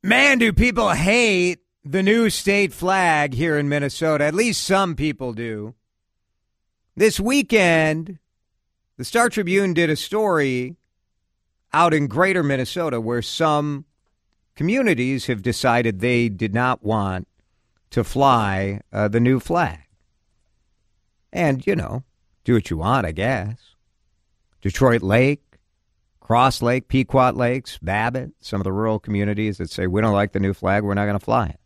Man, do people hate the new state flag here in Minnesota. At least some people do. This weekend, the Star Tribune did a story out in greater Minnesota where some communities have decided they did not want to fly the new flag. And, you know, do what you want, I guess. Detroit Lake, Cross Lake, Pequot Lakes, Babbitt, some of the rural communities that say, we don't like the new flag, we're not going to fly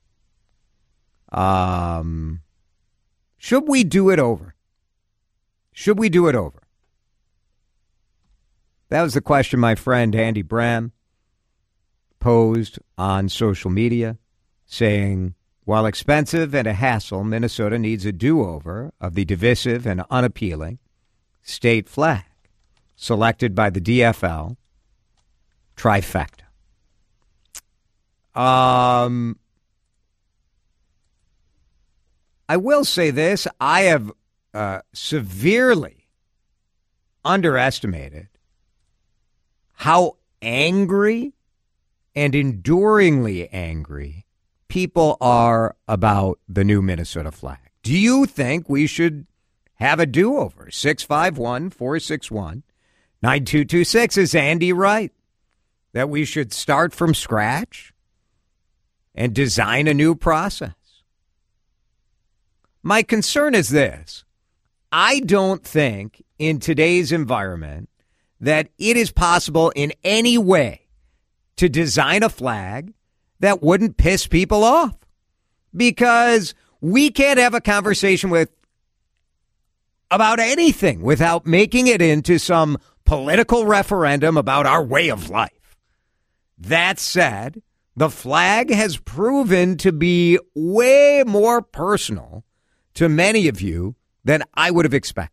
it. Should we do it over? Should we do it over? That was the question my friend Andy Brem posed on social media, saying, while expensive and a hassle, Minnesota needs a do-over of the divisive and unappealing state flag selected by the DFL trifecta. I will say this. I have severely underestimated how angry and enduringly angry people are about the new Minnesota flag. Do you think we should have a do-over? 651-461-9226. Is Andy right? That we should start from scratch and design a new process? My concern is this. I don't think in today's environment that it is possible in any way to design a flag that wouldn't piss people off, because we can't have a conversation about anything without making it into some political referendum about our way of life. That said, the flag has proven to be way more personal to many of you than I would have expected.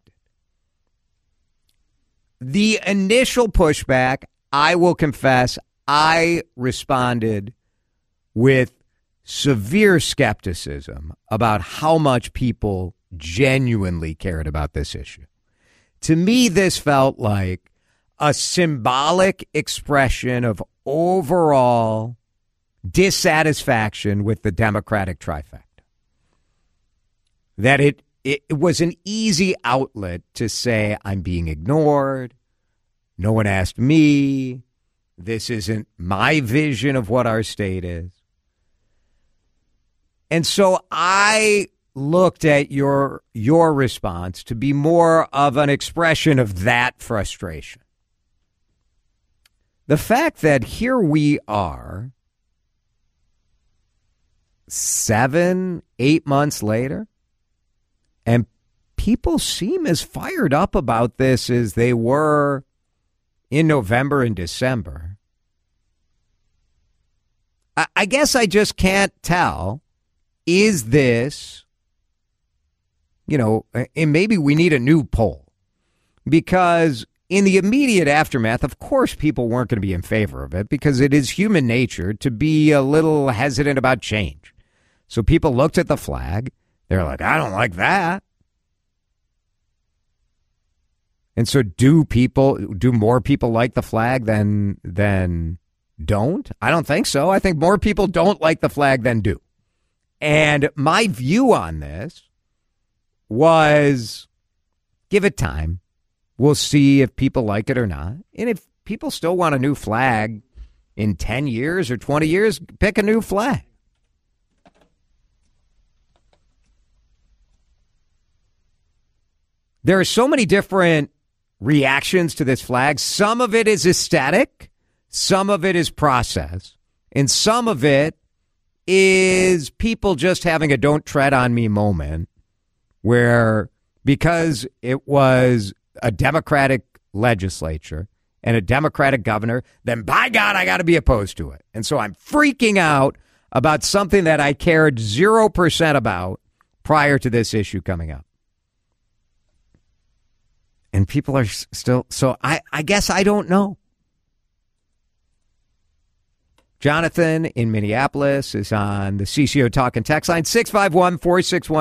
The initial pushback, I will confess, I responded with severe skepticism about how much people genuinely cared about this issue. To me, this felt like a symbolic expression of overall dissatisfaction with the Democratic trifecta. That it was an easy outlet to say, I'm being ignored. No one asked me. This isn't my vision of what our state is. And so I looked at your response to be more of an expression of that frustration. The fact that here we are 7-8 months later, and people seem as fired up about this as they were in November and December. I guess I just can't tell. Is this, and maybe we need a new poll, because in the immediate aftermath, of course, people weren't going to be in favor of it because it is human nature to be a little hesitant about change. So people looked at the flag. They're like, I don't like that. And so do more people like the flag than don't? I don't think so. I think more people don't like the flag than do. And my view on this was, give it time. We'll see if people like it or not. And if people still want a new flag in 10 years or 20 years, pick a new flag. There are so many different reactions to this flag. Some of it is aesthetic, some of it is process, and some of it is people just having a don't tread on me moment where, because it was a Democratic legislature and a Democratic governor, then by God, I got to be opposed to it. And so I'm freaking out about something that I cared 0% about prior to this issue coming up. And people are still, so I guess I don't know. Jonathan in Minneapolis is on the CCO Talk and Text line,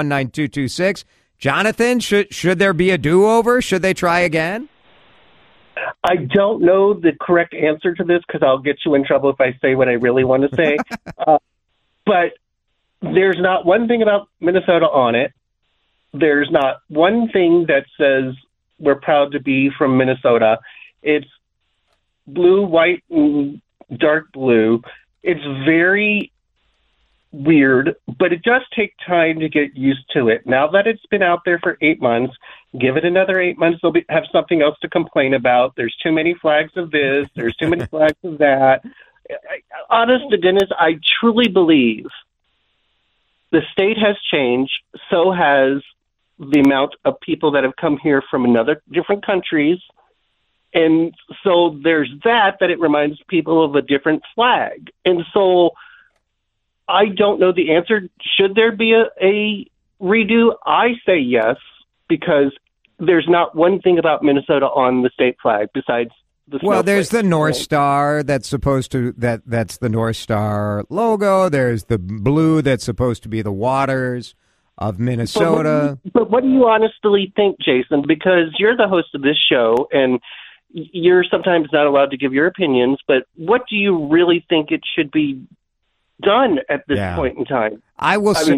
651-461-9226. Jonathan, should there be a do-over? Should they try again? I don't know the correct answer to this because I'll get you in trouble if I say what I really want to say. But there's not one thing about Minnesota on it. There's not one thing that says we're proud to be from Minnesota. It's blue, white, and dark blue. It's very weird, but it does take time to get used to it. Now that it's been out there for 8 months, give it another 8 months, they'll have something else to complain about. There's too many flags of this. There's too many flags of that. Honest to goodness, I truly believe the state has changed. So has the amount of people that have come here from different countries. And so there's that it reminds people of a different flag. And so I don't know the answer. Should there be a redo? I say yes, because there's not one thing about Minnesota on the state flag besides the Well, there's the North Star that's supposed to that's the North Star logo. There's the blue that's supposed to be the waters of Minnesota. But what do you honestly think, Jason? Because you're the host of this show, and you're sometimes not allowed to give your opinions, but what do you really think it should be done at this point in time? I will say,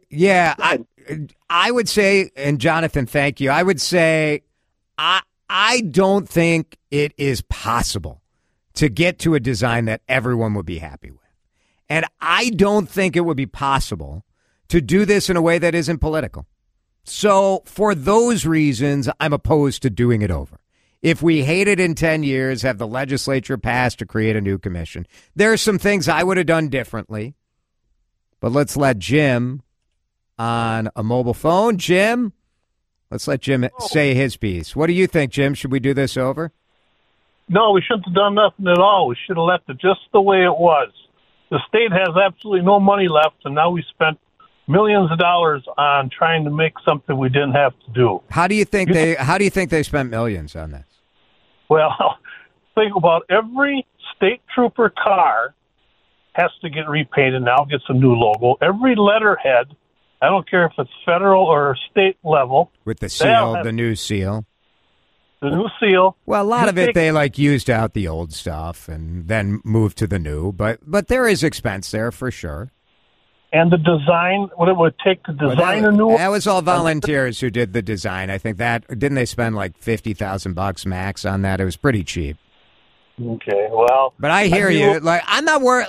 I would say, and Jonathan, thank you. I would say, I don't think it is possible to get to a design that everyone would be happy with. And I don't think it would be possible to do this in a way that isn't political. So for those reasons, I'm opposed to doing it over. If we hate it in 10 years, have the legislature pass to create a new commission. There are some things I would have done differently. But let's let Jim on a mobile phone. Jim, let's let Jim say his piece. What do you think, Jim? Should we do this over? No, we shouldn't have done nothing at all. We should have left it just the way it was. The state has absolutely no money left, and now we spent millions of dollars on trying to make something we didn't have to do. How do you think they spent millions on this? Well, think about every state trooper car has to get repainted now, gets a new logo. Every letterhead, I don't care if it's federal or state level. With the seal, the new seal. The new seal. Well, a lot of it, they used out the old stuff and then moved to the new. But there is expense there for sure. And the design, what it would take to design a new one. That was all volunteers who did the design. I think didn't they spend like $50,000 max on that? It was pretty cheap. Okay, well. But I hear you. I'm not worried.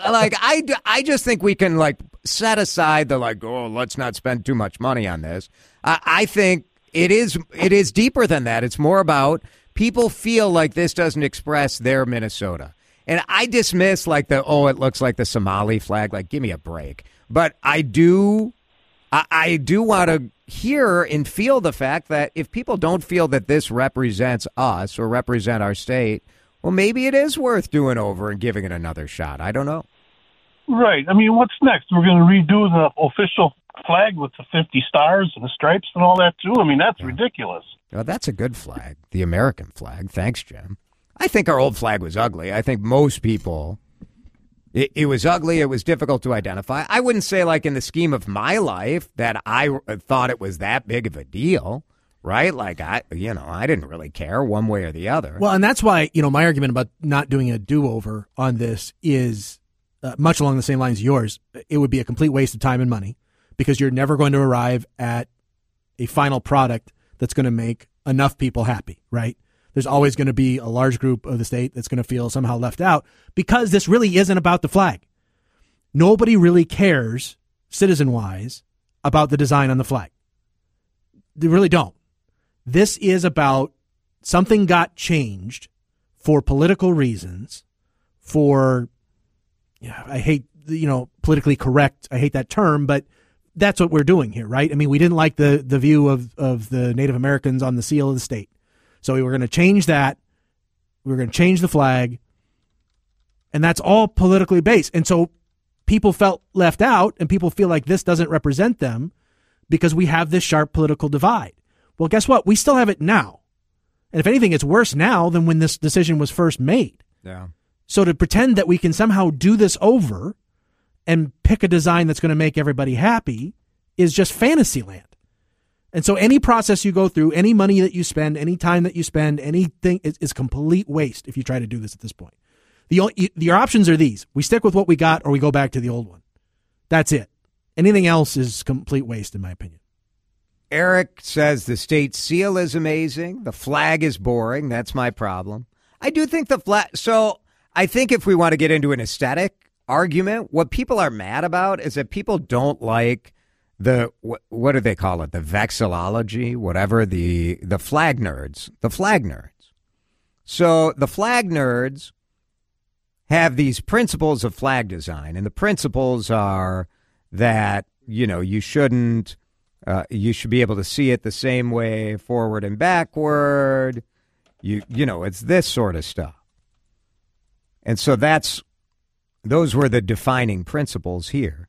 I just think we can set aside the let's not spend too much money on this. I think it is deeper than that. It's more about people feel like this doesn't express their Minnesota. And I dismiss it looks like the Somali flag. Give me a break. But I do want to hear and feel the fact that if people don't feel that this represents us or represent our state, well, maybe it is worth doing over and giving it another shot. I don't know. Right. I mean, what's next? We're going to redo the official flag with the 50 stars and the stripes and all that, too? I mean, that's ridiculous. Well, that's a good flag, the American flag. Thanks, Jim. I think our old flag was ugly. I think most people... It was ugly. It was difficult to identify. I wouldn't say in the scheme of my life that I thought it was that big of a deal, right? I didn't really care one way or the other. Well, and that's why, my argument about not doing a do-over on this is much along the same lines as yours. It would be a complete waste of time and money because you're never going to arrive at a final product that's going to make enough people happy, right? There's always going to be a large group of the state that's going to feel somehow left out because this really isn't about the flag. Nobody really cares, citizen-wise, about the design on the flag. They really don't. This is about something got changed for political reasons, for, I hate, politically correct, I hate that term, but that's what we're doing here, right? I mean, we didn't like the view of the Native Americans on the seal of the state. So we were going to change that. We were going to change the flag. And that's all politically based. And so people felt left out and people feel like this doesn't represent them because we have this sharp political divide. Well, guess what? We still have it now. And if anything, it's worse now than when this decision was first made. Yeah. So to pretend that we can somehow do this over and pick a design that's going to make everybody happy is just fantasy land. And so any process you go through, any money that you spend, any time that you spend, anything is complete waste if you try to do this at this point. Your options are these. We stick with what we got or we go back to the old one. That's it. Anything else is complete waste, in my opinion. Eric says the state seal is amazing. The flag is boring. That's my problem. I do think the flag. So I think if we want to get into an aesthetic argument, what people are mad about is that people don't like the, what do they call it? The vexillology, whatever, the flag nerds. The flag nerds. So the flag nerds have these principles of flag design, and the principles are that, you shouldn't, you should be able to see it the same way forward and backward. It's this sort of stuff. And so those were the defining principles here.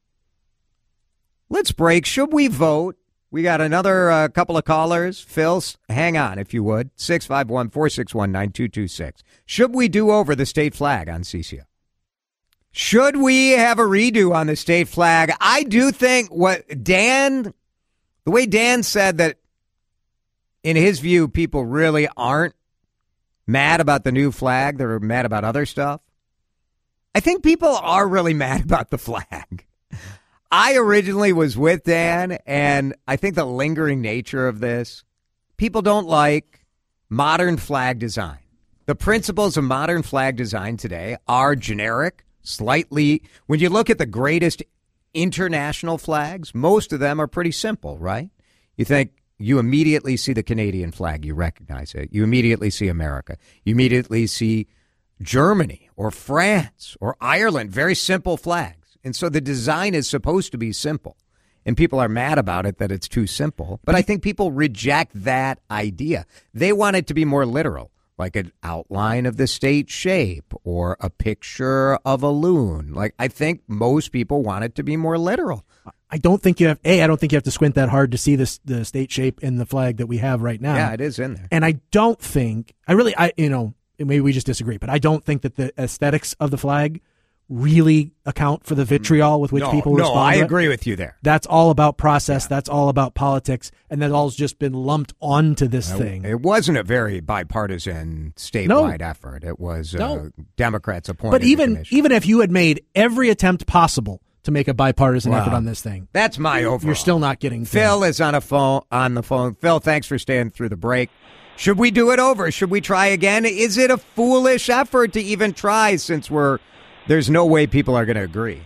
Let's break. Should we vote? We got another couple of callers. Phil, hang on, if you would. 651-461-9226. Should we do over the state flag on CCO? Should we have a redo on the state flag? I do think the way Dan said that, in his view, people really aren't mad about the new flag. They're mad about other stuff. I think people are really mad about the flag. I originally was with Dan, and I think the lingering nature of this, people don't like modern flag design. The principles of modern flag design today are generic, slightly. When you look at the greatest international flags, most of them are pretty simple, right? You immediately see the Canadian flag, you recognize it. You immediately see America. You immediately see Germany or France or Ireland, very simple flags. And so the design is supposed to be simple, and people are mad about it that it's too simple. But I think people reject that idea. They want it to be more literal, like an outline of the state shape or a picture of a loon. Like, I think most people want it to be more literal. I don't think you have to squint that hard to see the state shape in the flag that we have right now. Yeah, it is in there. And I don't think, maybe we just disagree, but I don't think that the aesthetics of the flag really account for the vitriol with which people respond. No, I agree with you there. That's all about process. Yeah. That's all about politics. And that all's just been lumped onto this thing. It wasn't a very bipartisan statewide effort. It was Democrats appointed. But even if you had made every attempt possible to make a bipartisan effort on this thing, that's my overall. You're still not getting Phil is on the phone. Phil, thanks for staying through the break. Should we do it over? Should we try again? Is it a foolish effort to even try, since there's no way people are going to agree?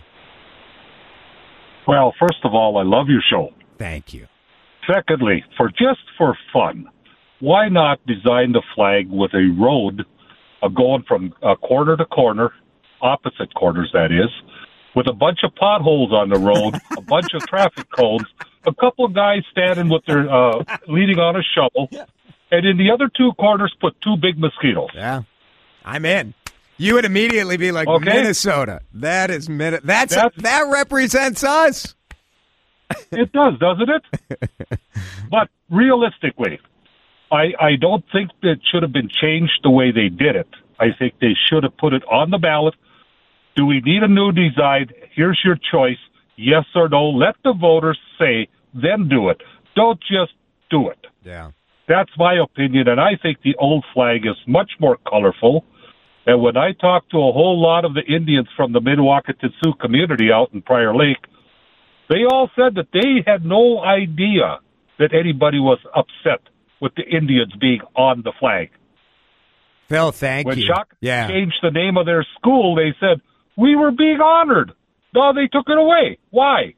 Well, first of all, I love your show. Thank you. Secondly, for fun, why not design the flag with a road going from corner to corner, opposite corners, that is, with a bunch of potholes on the road, a bunch of traffic cones, a couple of guys standing with their leaning on a shovel, and in the other two corners put two big mosquitoes. Yeah, I'm in. You would immediately be like, okay. Minnesota. That represents us. It does, doesn't it? But realistically, I don't think that should have been changed the way they did it. I think they should have put it on the ballot. Do we need a new design? Here's your choice. Yes or no. Let the voters say, then do it. Don't just do it. Yeah. That's my opinion, and I think the old flag is much more colorful. And when I talked to a whole lot of the Indians from the Mdewakanton Sioux community out in Prior Lake, they all said that they had no idea that anybody was upset with the Indians being on the flag. Phil, thank you. When Shock changed the name of their school, they said, we were being honored. No, they took it away. Why?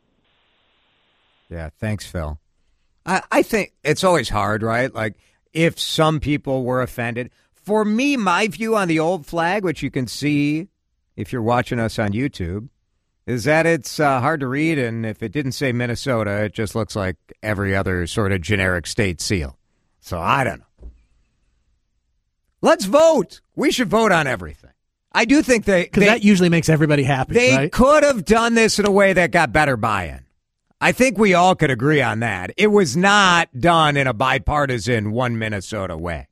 Yeah, thanks, Phil. I think it's always hard, right? Like, if some people were offended. For me, my view on the old flag, which you can see if you're watching us on YouTube, is that it's hard to read, and if it didn't say Minnesota, it just looks like every other sort of generic state seal. So I don't know. Let's vote. We should vote on everything. I do think because that usually makes everybody happy. They could have done this in a way that got better buy-in. I think we all could agree on that. It was not done in a bipartisan one Minnesota way.